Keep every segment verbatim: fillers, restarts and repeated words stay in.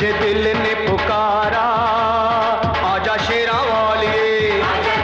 तुझे दिल ने पुकारा, आजा शेरा वालिए,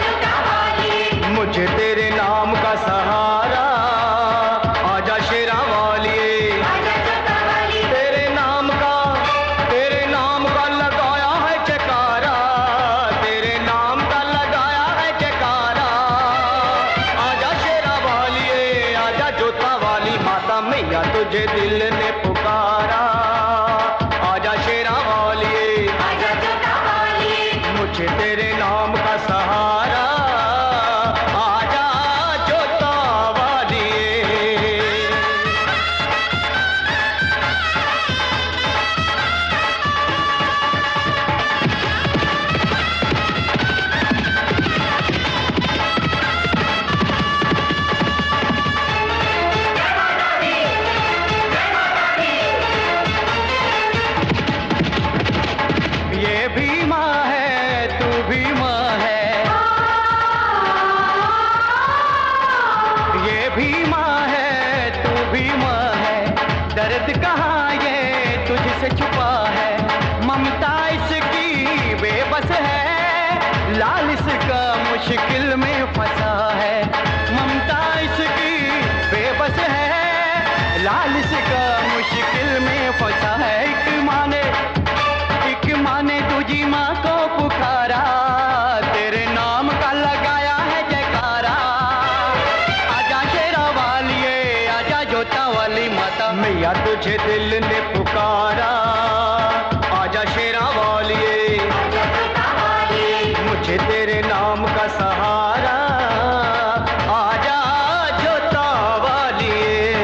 मुझे तेरे नाम का सहारा, आजा शेरा वालिए, तेरे नाम का, तेरे नाम का लगाया है जयकारा, तेरे नाम का लगाया है जयकारा, आजा शेरा वालिए, आजा जोता वाली माता मैया, तुझे दिल ने पुकारा, आजा शेरा वालिए, आजा जोता वालिए, मुझे तेरे नाम का सहारा, आजा जोता वालिए। ये भी माँ है, तू भी माँ है, ये भी माँ है, तू भी माँ है, दर्द कहाँ ये तुझसे छुपा है, ममता इसकी बेबस है, लाल इसका मुश्किल में फंसा है, ममता इसकी बेबस है, लाल इसका मुश्किल में फंसा है, एक माँ ने, एक माँ ने तुझी माँ को पुकारा, तेरे नाम का लगाया है जयकारा, आजा शेरा वालिए, आजा जोता वाली माता मैया, तुझे दिल ने पुकारा, आजा शेरा वालिए, आजा जोता वालिए, मुझे तेरे नाम का सहारा, आजा जोता वालिए।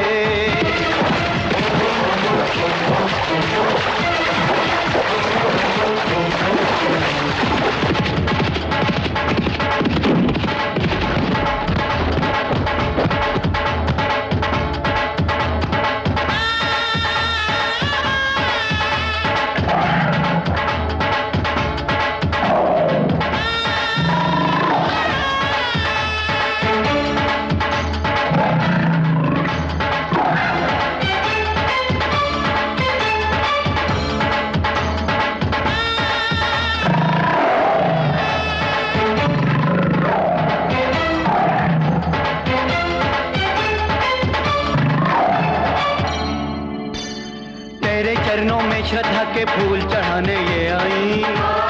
तेरे चरणों में श्रद्धा के फूल चढ़ाने ये आई,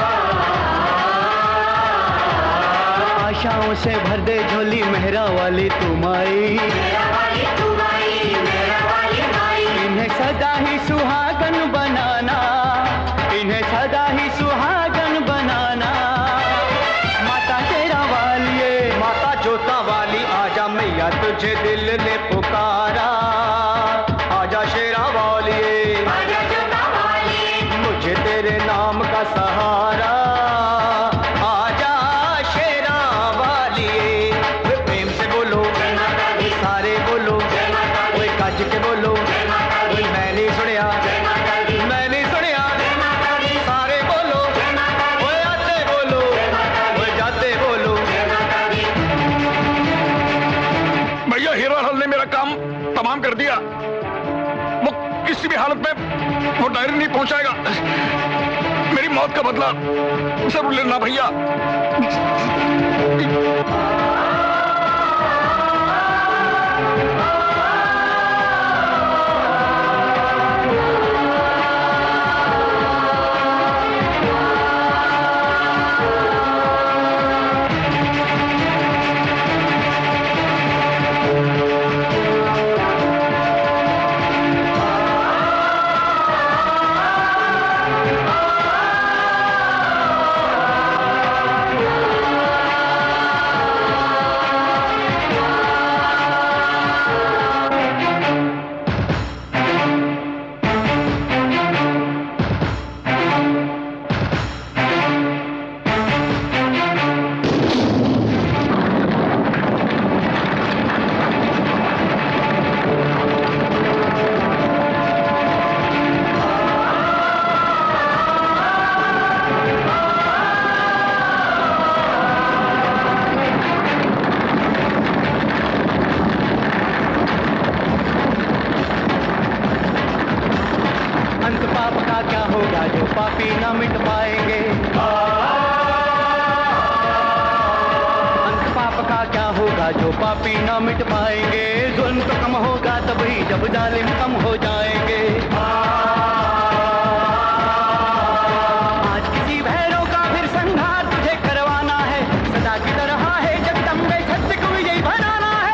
आशाओं से भर दे झोली मेहरा वाली तुम आई, इन्हें सदा ही सुहागन बनाना, इन्हें सदा ही सुहागन बनाना, माता शेरा वालिए, माता जोता वाली, आजा मैया तुझे दिल ने पुकारा, आजा शेरा वालिए, आजा जोता वालिए, मुझे तेरे नाम का सहारा, आजा शेरा वालिए। वे प्रेम से बोलो सारे बोलो, कोई गज के बोलो, कोई मैं नहीं सुनिया, मैं नहीं सुनिया, सारे बोलो, कोई आते बोलो, कोई जाते बोलो। भैया हीरा लाल ने मेरा काम तमाम कर दिया, वो किसी भी हालत में वो डायरी नहीं पहुंचाएगा, मेरी मौत का बदला जरूर लेना भैया। पापी ना मिट पाएंगे। अंत पाप का क्या होगा जो पापी ना मिट पाएंगे। जुल्म तो कम होगा तभी जब जालिम कम हो जाएंगे। आज किसी भैरव का फिर संहार तुझे करवाना है। सदा की तरह है जगदम्बे सत्य को विजयी बनाना है।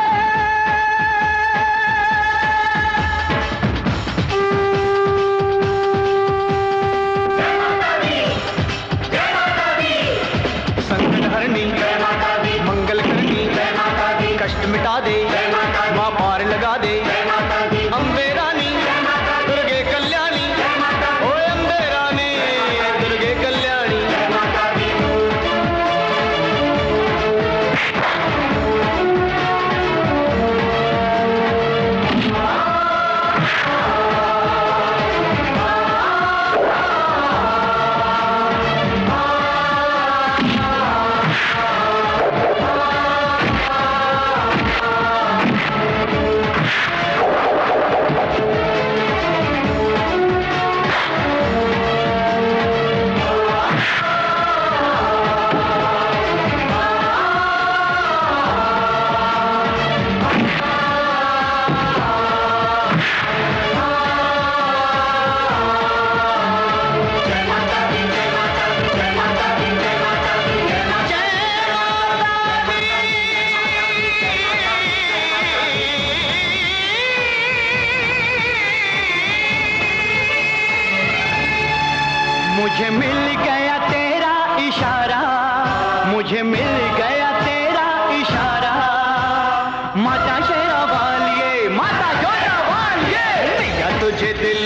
संकट हरनी मंगल करनी कष्ट मिटा दे माँ पार लगा दे। अम्बे रानी दुर्गे कल्याणी ओए अम्बे रानी दुर्गे कल्याणी। मुझे मिल गया तेरा इशारा, मुझे मिल गया तेरा इशारा। माता शेरा वालिए माता जोधा वालिए, मैया तुझे दिल